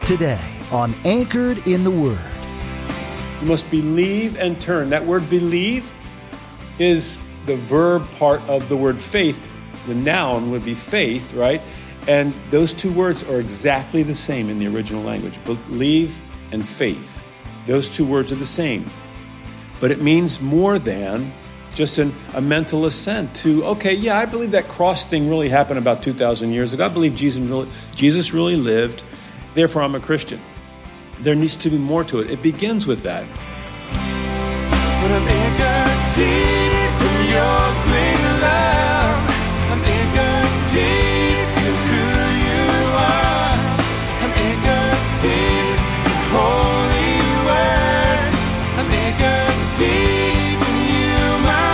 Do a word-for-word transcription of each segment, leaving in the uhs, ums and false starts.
Today on Anchored in the Word. You must believe and turn. That word believe is the verb part of the word faith. The noun would be faith, right? And those two words are exactly the same in the original language. Believe and faith. Those two words are the same. But it means more than just an, a mental assent to, okay, yeah, I believe that cross thing really happened about two thousand years ago. I believe Jesus really, Jesus really lived. Therefore, I'm a Christian. There needs to be more to it. It begins with that. But I'm anchored deep in your clean love. I'm anchored deep in who you are. I'm anchored deep in holy word. I'm anchored deep in you, my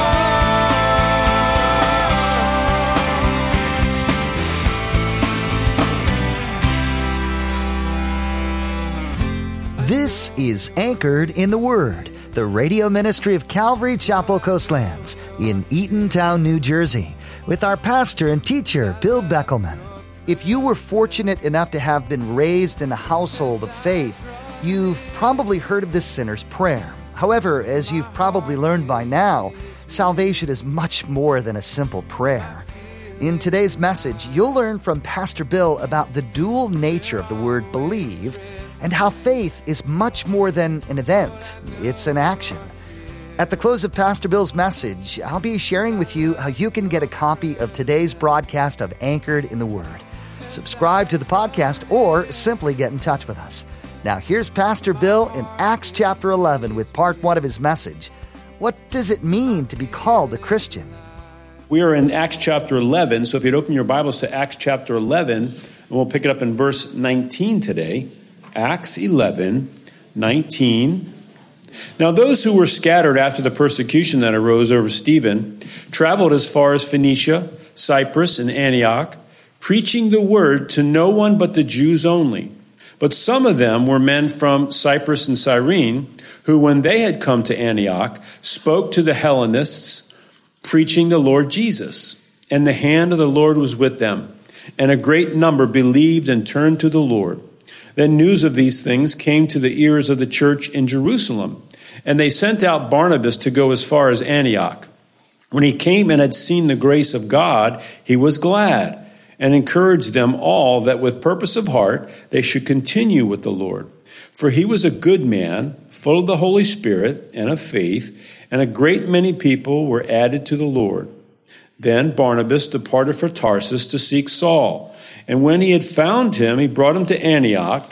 Lord. This is Anchored in the Word, the radio ministry of Calvary Chapel Coastlands in Eatontown, New Jersey, with our pastor and teacher, Bill Beckelman. If you were fortunate enough to have been raised in a household of faith, you've probably heard of the sinner's prayer. However, as you've probably learned by now, salvation is much more than a simple prayer. In today's message, you'll learn from Pastor Bill about the dual nature of the word believe and how faith is much more than an event. It's an action. At the close of Pastor Bill's message, I'll be sharing with you how you can get a copy of today's broadcast of Anchored in the Word. Subscribe to the podcast or simply get in touch with us. Now here's Pastor Bill in Acts chapter eleven with part one of his message. What does it mean to be called a Christian? We are in Acts chapter eleven, so if you'd open your Bibles to Acts chapter eleven, and we'll pick it up in verse nineteen today. Acts eleven, nineteen. Now those who were scattered after the persecution that arose over Stephen traveled as far as Phoenicia, Cyprus, and Antioch, preaching the word to no one but the Jews only. But some of them were men from Cyprus and Cyrene, who when they had come to Antioch, spoke to the Hellenists, preaching the Lord Jesus. And the hand of the Lord was with them, and a great number believed and turned to the Lord. Then news of these things came to the ears of the church in Jerusalem, and they sent out Barnabas to go as far as Antioch. When he came and had seen the grace of God, he was glad, and encouraged them all that with purpose of heart they should continue with the Lord. For he was a good man, full of the Holy Spirit and of faith, and a great many people were added to the Lord. Then Barnabas departed for Tarsus to seek Saul. And when he had found him, he brought him to Antioch.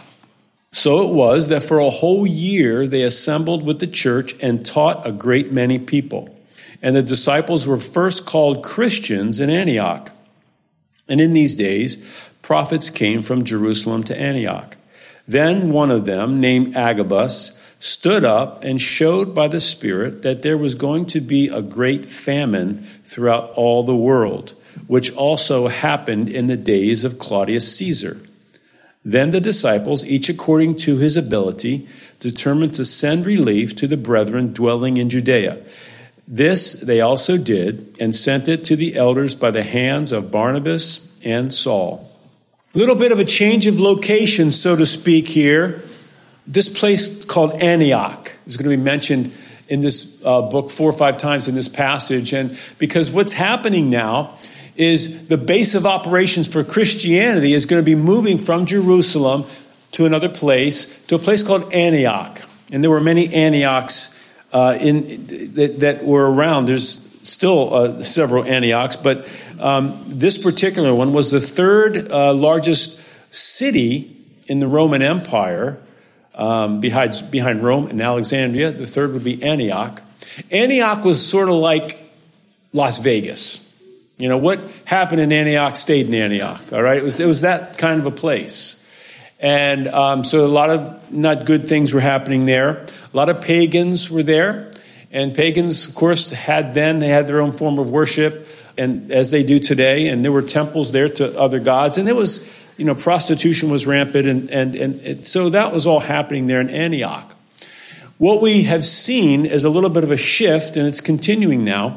So it was that for a whole year they assembled with the church and taught a great many people. And the disciples were first called Christians in Antioch. And in these days, prophets came from Jerusalem to Antioch. Then one of them, named Agabus, stood up and showed by the Spirit that there was going to be a great famine throughout all the world, which also happened in the days of Claudius Caesar. Then the disciples, each according to his ability, determined to send relief to the brethren dwelling in Judea. This they also did, and sent it to the elders by the hands of Barnabas and Saul. A little bit of a change of location, so to speak, here. This place called Antioch is going to be mentioned in this uh, book four or five times in this passage. And because what's happening now is the base of operations for Christianity is going to be moving from Jerusalem to another place, to a place called Antioch. And there were many Antiochs uh, in that, that were around. There's still uh, several Antiochs, but um, this particular one was the third uh, largest city in the Roman Empire, um, behind, behind Rome and Alexandria. The third would be Antioch. Antioch was sort of like Las Vegas. You know, what happened in Antioch stayed in Antioch, all right? It was, it was that kind of a place. And um, so a lot of not good things were happening there. A lot of pagans were there. And pagans, of course, had then, they had their own form of worship, and as they do today. And there were temples there to other gods. And there was, you know, prostitution was rampant. And, and, and, and so that was all happening there in Antioch. What we have seen is a little bit of a shift, and it's continuing now.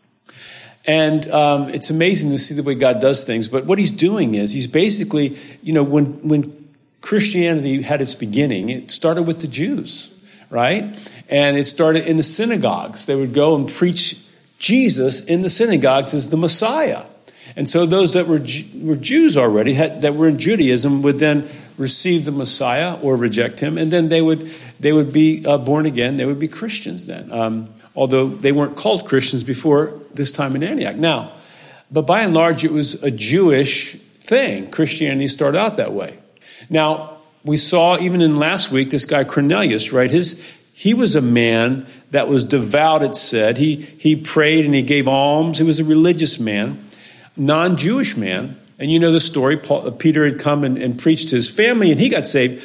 And um, it's amazing to see the way God does things. But what he's doing is he's basically, you know, when when Christianity had its beginning, it started with the Jews, right? And it started in the synagogues. They would go and preach Jesus in the synagogues as the Messiah. And so those that were were Jews already, had, that were in Judaism, would then receive the Messiah or reject him, and then they would they would be uh, born again. They would be Christians then, um, although they weren't called Christians before this time in Antioch. Now, but by and large, it was a Jewish thing. Christianity started out that way. Now, we saw even in last week this guy Cornelius, right? His he was a man that was devout. It said he he prayed and he gave alms. He was a religious man, non-Jewish man. And you know the story. Paul, Peter had come and, and preached to his family, and he got saved.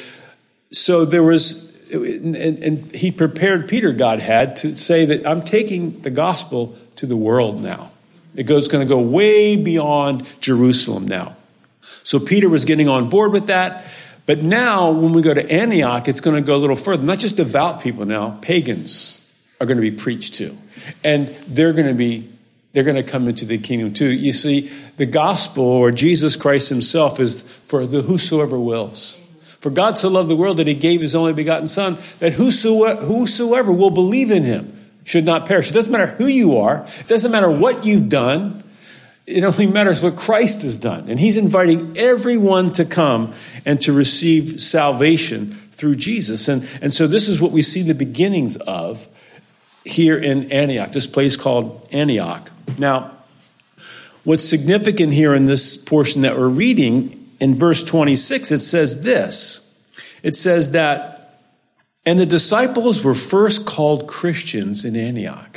So there was, and, and he prepared Peter, God had, to say that I'm taking the gospel to the world now. It goes going to go way beyond Jerusalem now. So Peter was getting on board with that. But now when we go to Antioch, it's going to go a little further. Not just devout people now, pagans are going to be preached to. And they're going to be They're going to come into the kingdom too. You see, the gospel, or Jesus Christ himself, is for the whosoever wills. For God so loved the world that he gave his only begotten Son, that whosoever, whosoever will believe in him should not perish. It doesn't matter who you are. It doesn't matter what you've done. It only matters what Christ has done. And he's inviting everyone to come and to receive salvation through Jesus. And, and so this is what we see the beginnings of here in Antioch, this place called Antioch. Now, what's significant here in this portion that we're reading, in verse twenty-six, it says this. It says that, and the disciples were first called Christians in Antioch.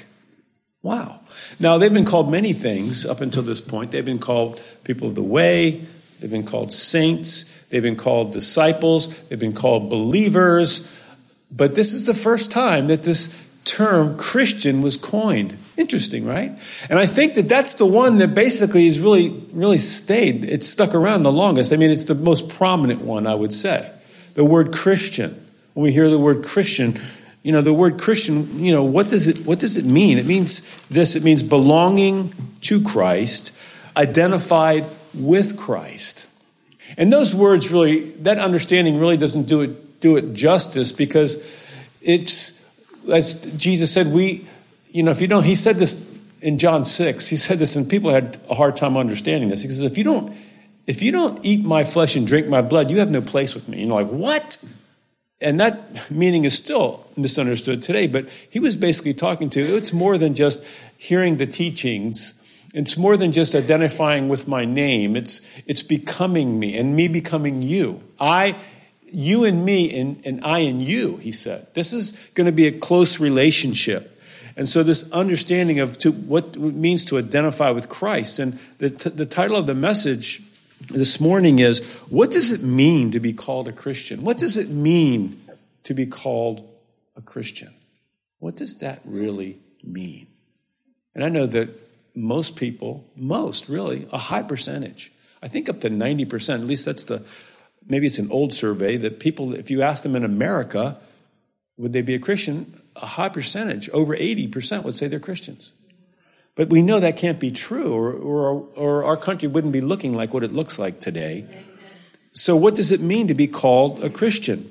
Wow. Now, they've been called many things up until this point. They've been called people of the way. They've been called saints. They've been called disciples. They've been called believers. But this is the first time that this term Christian was coined. Interesting, right? And I think that that's the one that basically is really, really stayed. It's stuck around the longest. I mean, it's the most prominent one, I would say. The word Christian. When we hear the word Christian, you know, the word Christian, you know, what does it, what does it mean? It means this. It means belonging to Christ, identified with Christ. And those words really, that understanding really doesn't do it, do it justice, because it's, as Jesus said, we, you know, if you don't, he said this in John six, he said this, and people had a hard time understanding this. He says, if you don't, if you don't eat my flesh and drink my blood, you have no place with me. You know, like, what? And that meaning is still misunderstood today, but he was basically talking to, it's more than just hearing the teachings. It's more than just identifying with my name. It's, it's becoming me and me becoming you. I You and me and, and I and you, he said. This is going to be a close relationship. And so this understanding of to, what it means to identify with Christ. And the, t- the title of the message this morning is, what does it mean to be called a Christian? What does it mean to be called a Christian? What does that really mean? And I know that most people, most really, a high percentage, I think up to ninety percent, at least that's the, maybe it's an old survey, that people, if you ask them in America, would they be a Christian? A high percentage, over eighty percent would say they're Christians. But we know that can't be true, or, or, or our country wouldn't be looking like what it looks like today. So what does it mean to be called a Christian?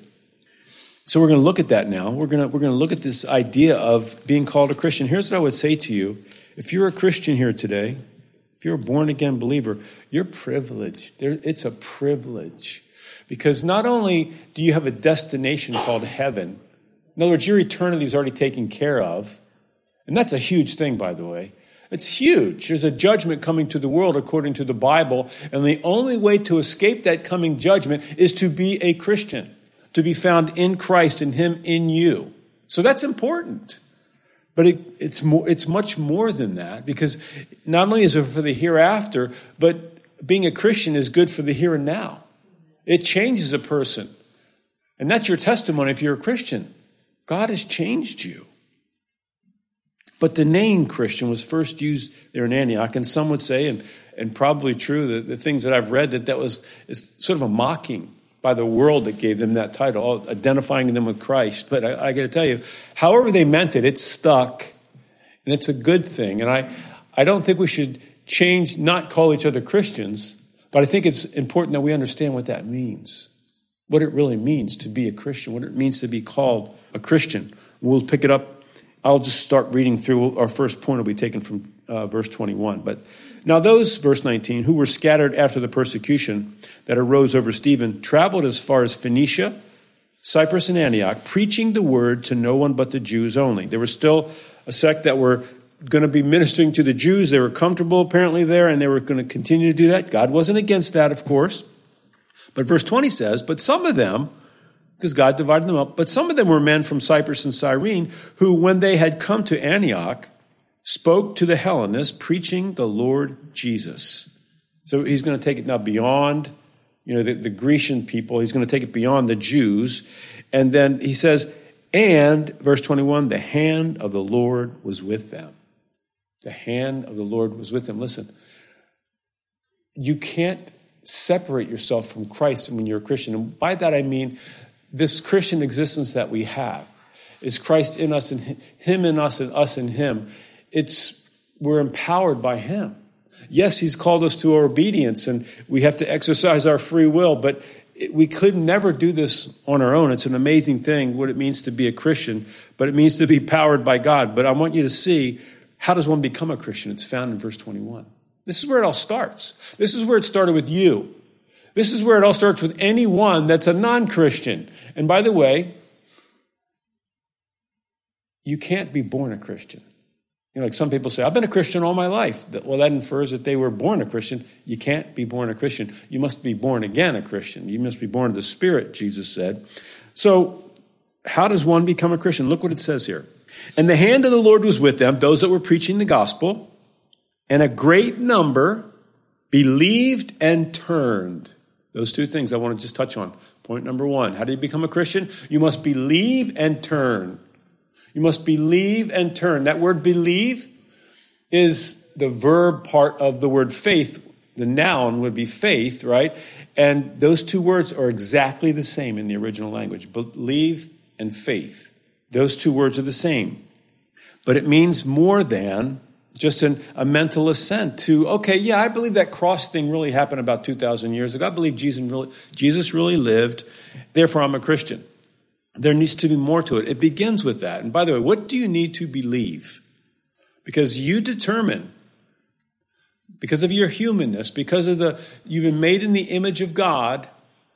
So we're going to look at that now. We're going to, we're going to look at this idea of being called a Christian. Here's what I would say to you. If you're a Christian here today, if you're a born-again believer, you're privileged. There, it's a privilege. Because not only do you have a destination called heaven, in other words, your eternity is already taken care of. And that's a huge thing, by the way. It's huge. There's a judgment coming to the world according to the Bible. And the only way to escape that coming judgment is to be a Christian, to be found in Christ and him in you. So that's important. But it, it's more, it's much more than that, because not only is it for the hereafter, but being a Christian is good for the here and now. It changes a person. And that's your testimony if you're a Christian. God has changed you. But the name Christian was first used there in Antioch, and some would say, and, and probably true, the, the things that I've read, that that was is sort of a mocking by the world that gave them that title, identifying them with Christ. But I, I got to tell you, however they meant it, it's stuck, and it's a good thing. And I, I don't think we should change, not call each other Christians, but I think it's important that we understand what that means. what it really means to be a Christian, what it means to be called a Christian. We'll pick it up. I'll just start reading through. Our first point will be taken from uh, verse twenty-one. But now those, verse nineteen, who were scattered after the persecution that arose over Stephen, traveled as far as Phoenicia, Cyprus, and Antioch, preaching the word to no one but the Jews only. There was still a sect that were going to be ministering to the Jews. They were comfortable apparently there, and they were going to continue to do that. God wasn't against that, of course. But verse twenty says, but some of them, because God divided them up, but some of them were men from Cyprus and Cyrene, who, when they had come to Antioch, spoke to the Hellenists, preaching the Lord Jesus. So he's going to take it now beyond, you know, the, the Grecian people. He's going to take it beyond the Jews. And then he says, and, verse twenty-one, the hand of the Lord was with them. The hand of the Lord was with them. Listen, you can't separate yourself from Christ when you're a Christian. And by that I mean this Christian existence that we have is Christ in us and him in us and us in him. It's, we're empowered by him. Yes, he's called us to our obedience and we have to exercise our free will, but we could never do this on our own. It's an amazing thing what it means to be a Christian, but it means to be powered by God. But I want you to see, how does one become a Christian? It's found in verse twenty-one. This is where it all starts. This is where it started with you. This is where it all starts with anyone that's a non-Christian. And by the way, you can't be born a Christian. You know, like some people say, I've been a Christian all my life. Well, that infers that they were born a Christian. You can't be born a Christian. You must be born again a Christian. You must be born of the Spirit, Jesus said. So how does one become a Christian? Look what it says here. And the hand of the Lord was with them, those that were preaching the gospel, and a great number believed and turned. Those two things I want to just touch on. Point number one, how do you become a Christian? You must believe and turn. You must believe and turn. That word believe is the verb part of the word faith. The noun would be faith, right? And those two words are exactly the same in the original language. Believe and faith. Those two words are the same. But it means more than just an, a mental assent to, okay, yeah, I believe that cross thing really happened about two thousand years ago. I believe Jesus really, Jesus really lived. Therefore, I'm a Christian. There needs to be more to it. It begins with that. And by the way, what do you need to believe? Because you determine, because of your humanness, because of the, you've been made in the image of God,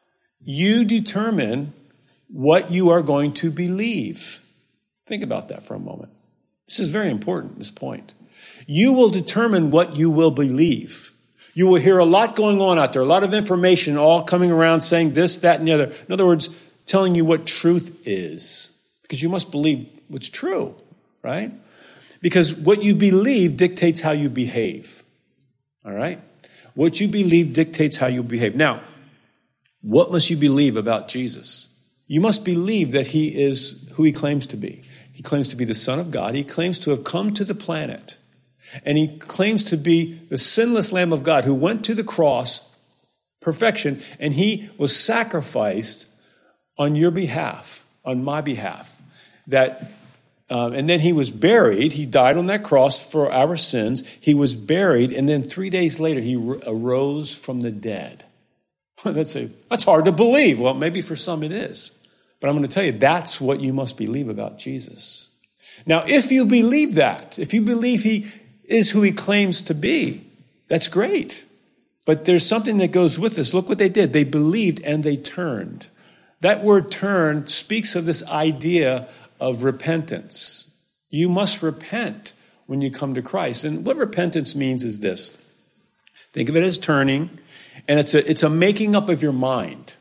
you determine what you are going to believe. Think about that for a moment. This is very important, this point. You will determine what you will believe. You will hear a lot going on out there, a lot of information all coming around saying this, that, and the other. In other words, telling you what truth is. Because you must believe what's true, right? Because what you believe dictates how you behave. All right? What you believe dictates how you behave. Now, what must you believe about Jesus? You must believe that he is who he claims to be. He claims to be the Son of God. He claims to have come to the planet. And he claims to be the sinless Lamb of God who went to the cross, perfection, and he was sacrificed on your behalf, on my behalf. That, um, and then he was buried. He died on that cross for our sins. He was buried, and then three days later, he arose from the dead. That's, a, that's hard to believe. Well, maybe for some it is. But I'm going to tell you, that's what you must believe about Jesus. Now, if you believe that, if you believe he is who he claims to be, that's great. But there's something that goes with this. Look what they did. They believed and they turned. That word turn speaks of this idea of repentance. You must repent when you come to Christ. And what repentance means is this. Think of it as turning, and it's a, it's a making up of your mind.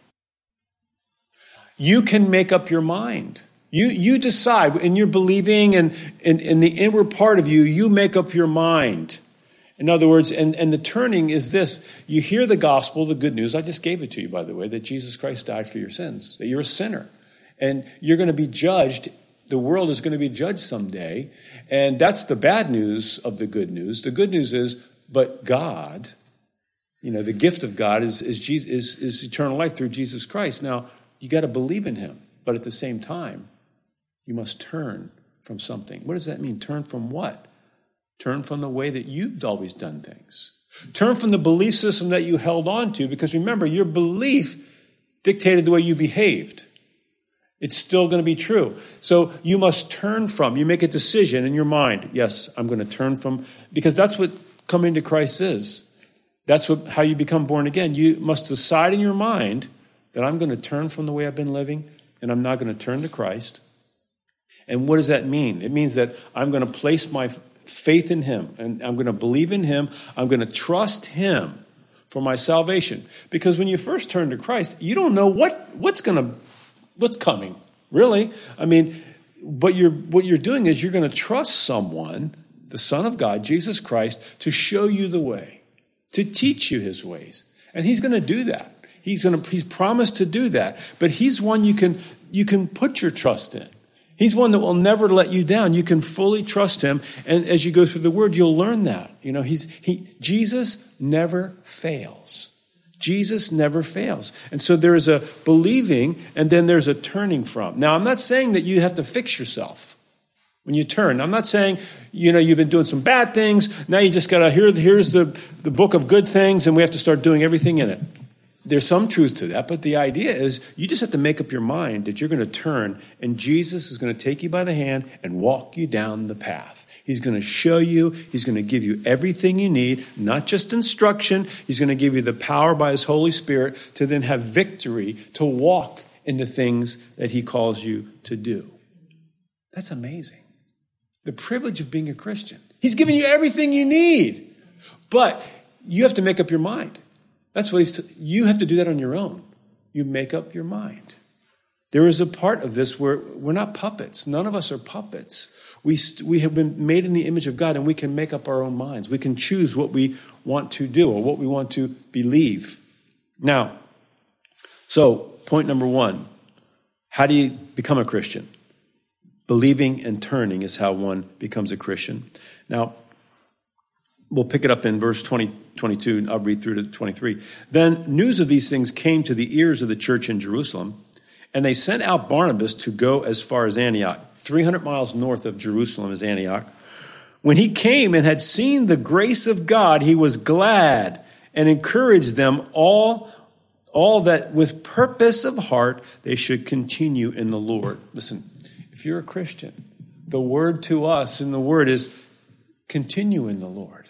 You can make up your mind. You you decide in your believing and in, in the inward part of you, you make up your mind. In other words, and, and the turning is this. You hear the gospel, the good news. I just gave it to you, by the way, that Jesus Christ died for your sins, that you're a sinner. And you're going to be judged. The world is going to be judged someday. And that's the bad news of the good news. The good news is, but God, you know, the gift of God is, is, Jesus, is, is eternal life through Jesus Christ. Now, you got to believe in him. But at the same time, you must turn from something. What does that mean? Turn from what? Turn from the way that you've always done things. Turn from the belief system that you held on to, because remember, your belief dictated the way you behaved. It's still going to be true. So you must turn from, you make a decision in your mind. Yes, I'm going to turn from, because that's what coming to Christ is. That's what how you become born again. You must decide in your mind that I'm going to turn from the way I've been living, and I'm not going to turn to Christ. And what does that mean? It means that I'm going to place my faith in him, and I'm going to believe in him. I'm going to trust him for my salvation. Because when you first turn to Christ, you don't know what, what's going to What's coming, really? I mean, but you're, what you're doing is you're going to trust someone, the Son of God, Jesus Christ, to show you the way, to teach you his ways. And he's going to do that. He's going to, he's promised to do that. But he's one you can, you can put your trust in. He's one that will never let you down. You can fully trust him. And as you go through the word, you'll learn that. You know, he's, he, Jesus never fails. Jesus never fails. And so there is a believing and then there's a turning from. Now, I'm not saying that you have to fix yourself when you turn. I'm not saying, you know, you've been doing some bad things. Now you just got to, here, here's the, the book of good things and we have to start doing everything in it. There's some truth to that, but the idea is you just have to make up your mind that you're going to turn and Jesus is going to take you by the hand and walk you down the path. He's going to show you, he's going to give you everything you need, not just instruction. He's going to give you the power by his Holy Spirit to then have victory, to walk in the things that he calls you to do. That's amazing. The privilege of being a Christian. He's giving you everything you need, but you have to make up your mind. That's what he's, t- you have to do that on your own. You make up your mind. There is a part of this where we're not puppets. None of us are puppets. We, st- we have been made in the image of God and we can make up our own minds. We can choose what we want to do or what we want to believe. Now, so point number one, how do you become a Christian? Believing and turning is how one becomes a Christian. Now, we'll pick it up in verse twenty, twenty-two. I'll read through to twenty-three. Then news of these things came to the ears of the church in Jerusalem, and they sent out Barnabas to go as far as Antioch. three hundred miles north of Jerusalem is Antioch. When he came and had seen the grace of God, he was glad and encouraged them all, all that with purpose of heart they should continue in the Lord. Listen, if you're a Christian, the word to us in the word is continue in the Lord.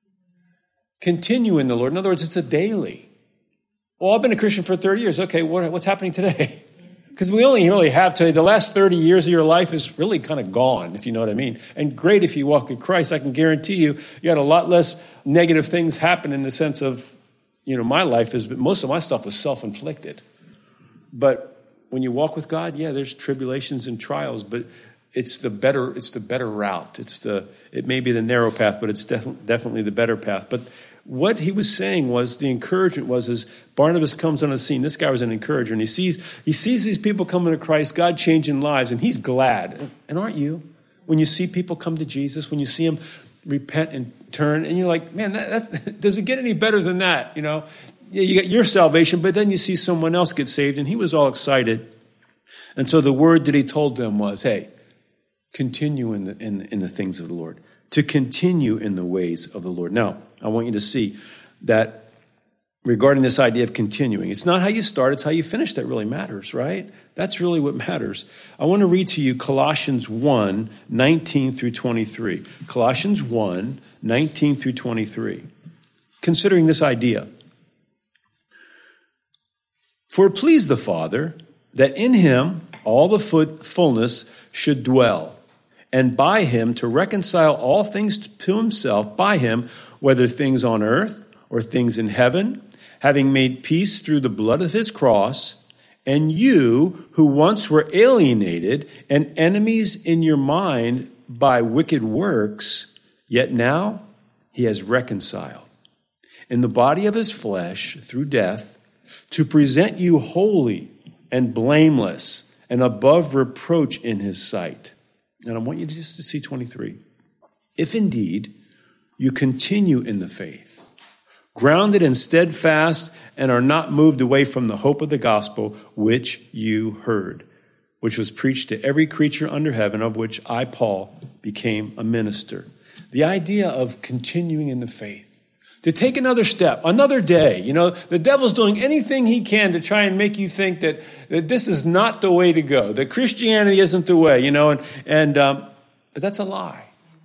Continue in the Lord. In other words, it's a daily. Well, I've been a Christian for thirty years. Okay, what, what's happening today? Because we only really have today, the last thirty years of your life is really kind of gone, if you know what I mean. And great if you walk with Christ. I can guarantee you, you got a lot less negative things happen in the sense of, you know, my life is, most of my stuff was self-inflicted. But when you walk with God, yeah, there's tribulations and trials, but it's the better, it's the better route. It's the, it may be the narrow path, but it's def- definitely the better path. But what he was saying was, the encouragement was, as Barnabas comes on the scene, this guy was an encourager, and he sees he sees these people coming to Christ, God changing lives, and he's glad. And aren't you? When you see people come to Jesus, when you see them repent and turn, and you're like, man, that, that's does it get any better than that? You know, yeah, you got your salvation, but then you see someone else get saved, and he was all excited. And so the word that he told them was, hey, continue in the in, in the things of the Lord. To continue in the ways of the Lord. Now, I want you to see that regarding this idea of continuing, it's not how you start, it's how you finish that really matters, right? That's really what matters. I want to read to you Colossians one, nineteen through twenty-three. Colossians one, nineteen through twenty-three. Considering this idea. For it pleased the Father that in him all the fullness should dwell, and by him to reconcile all things to himself, by him, whether things on earth or things in heaven, having made peace through the blood of his cross, and you who once were alienated and enemies in your mind by wicked works, yet now he has reconciled in the body of his flesh through death, to present you holy and blameless and above reproach in his sight. And I want you just to see twenty-three. If indeed you continue in the faith, grounded and steadfast, and are not moved away from the hope of the gospel which you heard, which was preached to every creature under heaven, of which I, Paul, became a minister. The idea of continuing in the faith, To take another step, another day. You know, the devil's doing anything he can to try and make you think that, that this is not the way to go, that Christianity isn't the way, you know, and, and um, but that's a lie.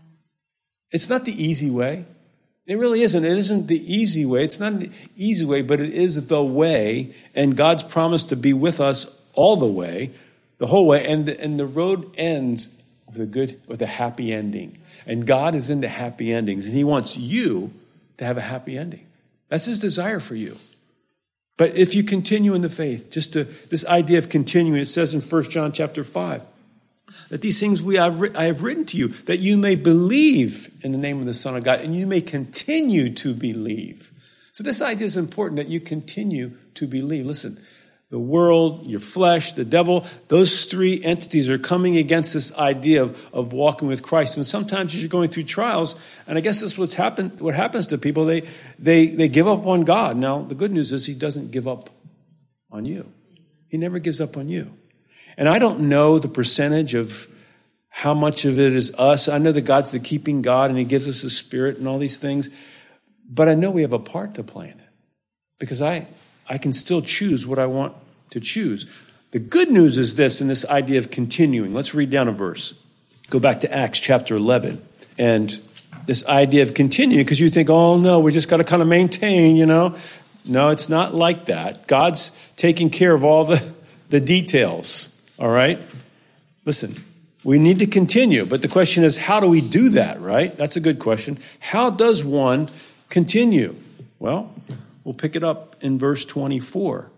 It's not the easy way. It really isn't. It isn't the easy way. It's not an easy way, but it is the way, and God's promised to be with us all the way, the whole way, and the, and the road ends with a good, with a happy ending. And God is into happy endings, and he wants you to have a happy ending. That's his desire for you. But if you continue in the faith, just to, this idea of continuing, it says in First John chapter five, that these things we have, I have written to you, that you may believe in the name of the Son of God, and you may continue to believe. So this idea is important, that you continue to believe. Listen, the world, your flesh, the devil, those three entities are coming against this idea of, of walking with Christ. And sometimes as you're going through trials, and I guess this is what's happened, what happens to people, they, they, they give up on God. Now, the good news is he doesn't give up on you. He never gives up on you. And I don't know the percentage of how much of it is us. I know that God's the keeping God and he gives us a spirit and all these things. But I know we have a part to play in it. Because I, I can still choose what I want to choose. The good news is this, in this idea of continuing. Let's read down a verse. Go back to Acts chapter eleven. And this idea of continuing, because you think, oh no, we just got to kind of maintain, you know. No, it's not like that. God's taking care of all the, the details. All right? Listen, we need to continue, but the question is, how do we do that, right? That's a good question. How does one continue? Well, we'll pick it up in verse twenty-four.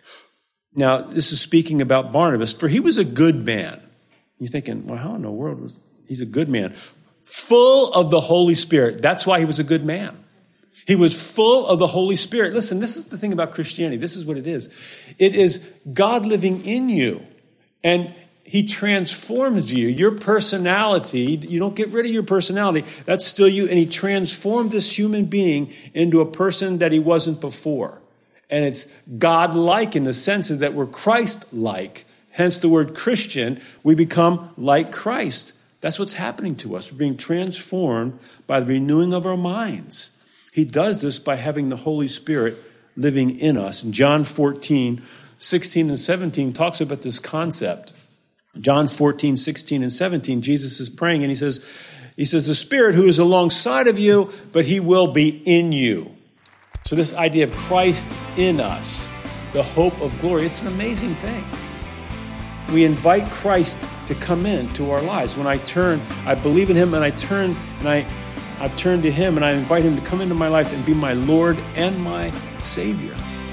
Now, this is speaking about Barnabas, for he was a good man. You're thinking, well, how in the world was he's a good man? Full of the Holy Spirit. That's why he was a good man. He was full of the Holy Spirit. Listen, this is the thing about Christianity. This is what it is. It is God living in you. And he transforms you, your personality. You don't get rid of your personality. That's still you. And he transformed this human being into a person that he wasn't before. And it's God-like in the sense that we're Christ-like. Hence the word Christian. We become like Christ. That's what's happening to us. We're being transformed by the renewing of our minds. He does this by having the Holy Spirit living in us. And John fourteen, sixteen and seventeen talks about this concept. John fourteen, sixteen and seventeen, Jesus is praying and he says, he says, the Spirit who is alongside of you, but he will be in you. So this idea of Christ in us, the hope of glory, it's an amazing thing. We invite Christ to come into our lives. When I turn, I believe in him and I turn and I, I turn to him and I invite him to come into my life and be my Lord and my Savior.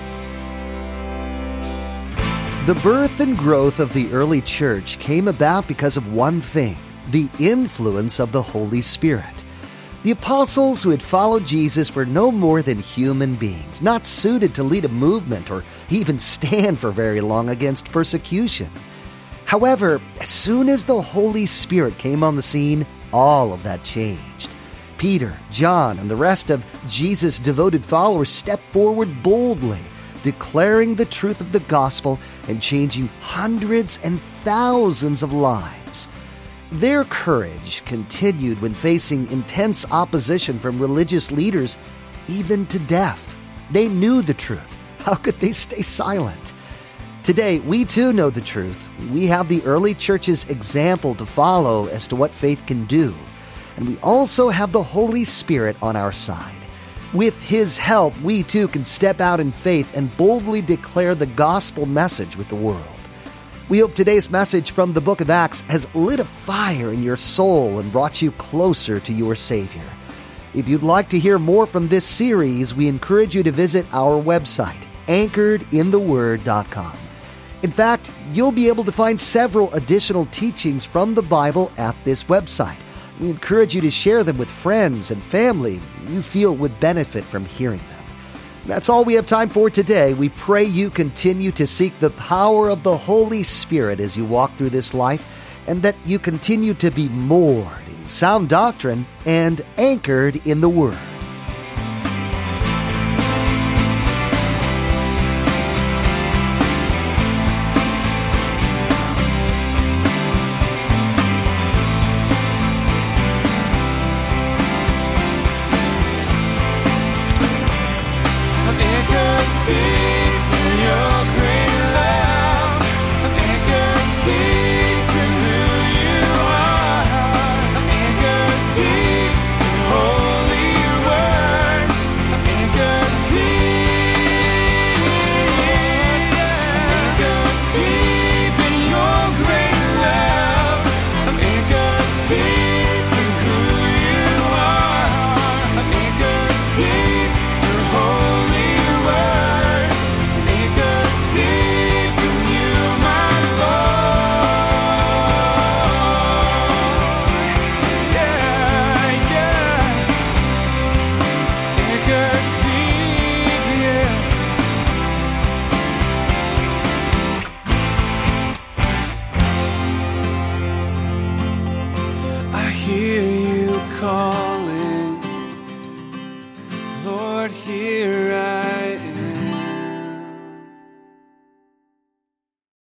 The birth and growth of the early church came about because of one thing, the influence of the Holy Spirit. The apostles who had followed Jesus were no more than human beings, not suited to lead a movement or even stand for very long against persecution. However, as soon as the Holy Spirit came on the scene, all of that changed. Peter, John, and the rest of Jesus' devoted followers stepped forward boldly, declaring the truth of the gospel and changing hundreds and thousands of lives. Their courage continued when facing intense opposition from religious leaders, even to death. They knew the truth. How could they stay silent? Today, we too know the truth. We have the early church's example to follow as to what faith can do. And we also have the Holy Spirit on our side. With his help, we too can step out in faith and boldly declare the gospel message with the world. We hope today's message from the book of Acts has lit a fire in your soul and brought you closer to your Savior. If you'd like to hear more from this series, we encourage you to visit our website, anchored in the word dot com. In fact, you'll be able to find several additional teachings from the Bible at this website. We encourage you to share them with friends and family you feel would benefit from hearing them. That's all we have time for today. We pray you continue to seek the power of the Holy Spirit as you walk through this life, and that you continue to be moored in sound doctrine and anchored in the Word.